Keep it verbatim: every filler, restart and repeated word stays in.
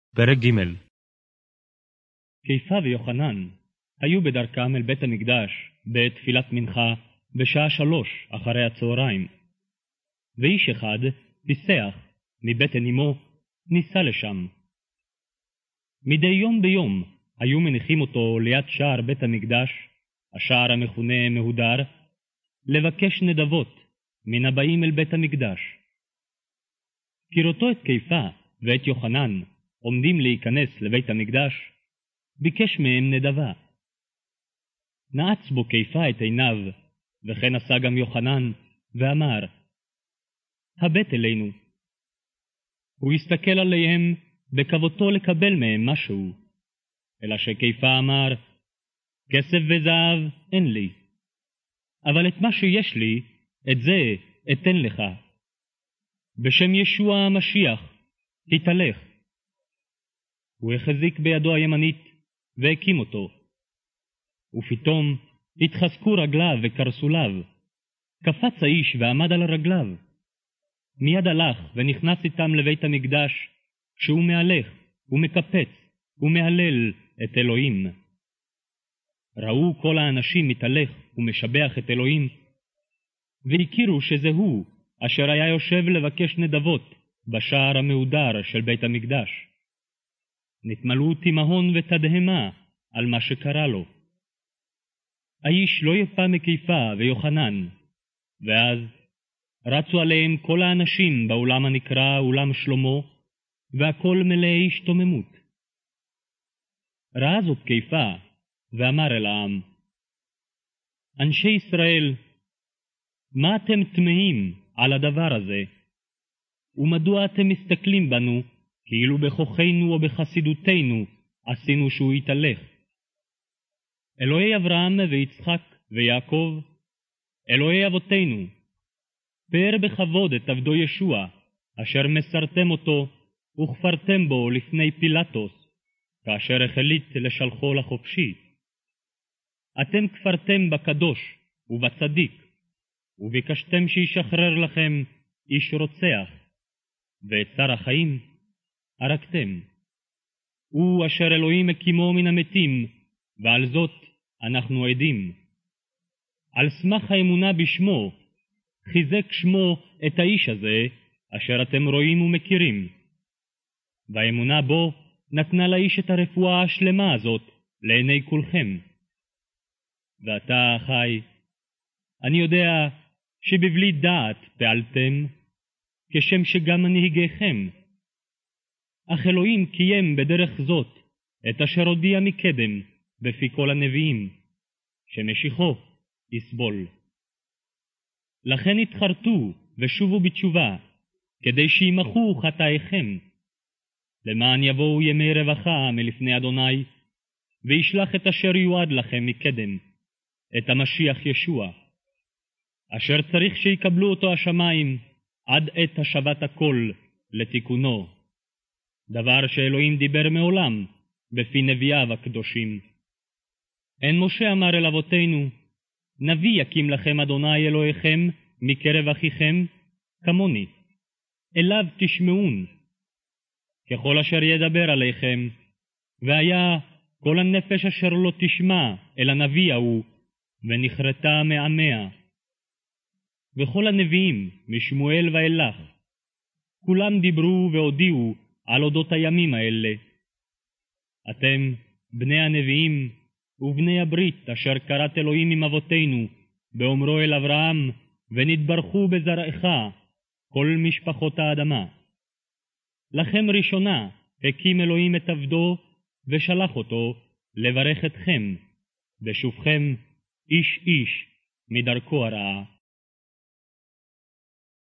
פרק ג'. קיפה ויוחנן היו בדרכם אל בית המקדש בתפילת מנחה בשעה שלוש אחרי הצהריים. ואיש אחד, פיסח, מבטן אמו, ניסה לשם. מדי יום ביום היו מניחים אותו ליד שער בית המקדש, השער המכונה מהודר, לבקש נדבות מן הבאים אל בית המקדש. כראותו את קיפה ואת יוחנן עומדים להיכנס לבית המקדש, ביקש מהם נדבה. נעץ בו קיפה את עיניו, וכן עשה גם יוחנן, ואמר, הבט אלינו. הוא הסתכל עליהם בקוותו לקבל מהם משהו, אלא שקיפה אמר, כסף וזהב אין לי, אבל את מה שיש לי, את זה אתן לך. בשם ישוע המשיח, תתהלך. הוא החזיק בידו הימנית והקים אותו. ופתאום התחזקו רגליו וקרסוליו. קפץ האיש ועמד על רגליו. מיד הלך ונכנס איתם לבית המקדש, שהוא מהלך ומקפץ ומהלל את אלוהים. ראו כל האנשים מתהלך ומשבח את אלוהים, והכירו שזה הוא אשר היה יושב לבקש נדבות בשער המהודר של בית המקדש. נתמלאו תימהון ותדהמה על מה שקרה לו. האיש לא יפה מקיפה ויוחנן, ואז רצו עליהם כל האנשים באולם הנקרא אולם שלמה, והכל מלא השתוממות. ראה זאת קיפה, ואמר אל העם, אנשי ישראל, מה אתם תמהים על הדבר הזה? ומדוע אתם מסתכלים בנו, כאילו בכוחנו או בחסידותנו עשינו שהוא יתהלך? אלוהי אברהם ויצחק ויעקב, אלוהי אבותינו, פאר בכבוד את עבדו ישוע, אשר מסרתם אותו וכפרתם בו לפני פילטוס, כאשר החליט לשלחו לחופשי. אתם כפרתם בקדוש ובצדיק, וביקשתם שישחרר לכם איש רוצח, ואת שר החיים הרגתם. הוא אשר אלוהים הקימו מן המתים, ועל זאת אנחנו עדים. על סמך האמונה בשמו, חיזק שמו את האיש הזה, אשר אתם רואים ומכירים. והאמונה בו נתנה לאיש את הרפואה השלמה הזאת לעיני כולכם. ואתה, אחי, אני יודע שבבלי דעת פעלתם, כשם שגם מנהיגיכם. אך אלוהים קיים בדרך זאת את אשר הודיע מקדם בפי כל הנביאים, שמשיחו יסבול. לכן התחרטו ושובו בתשובה, כדי שימחו חטאיכם, למען יבואו ימי רווחה מלפני אדוני, וישלח את אשר יועד לכם מקדם, את המשיח ישוע, אשר צריך שיקבלו אותו השמיים עד עת השבת הכל לתיקונו, דבר שאלוהים דיבר מעולם בפי נביאיו הקדושים. אין משה אמר אל אבותינו, נביא יקים לכם אדוני אלוהיכם מקרב אחיכם כמוני, אליו תשמעון, ככל אשר ידבר עליכם, והיה כל הנפש אשר לא תשמע אל הנביא ההוא, ונחרטה מעמיה. וכל הנביאים משמואל ואילך, כולם דיברו והודיעו על אודות הימים האלה. אתם, בני הנביאים ובני הברית אשר קראת אלוהים עם אבותינו, באומרו אל אברהם, ונתברכו בזרעך כל משפחות האדמה. לכם ראשונה הקים אלוהים את עבדו, ושלח אותו לברך אתכם, בשובכם איש איש מדרכו הרעה.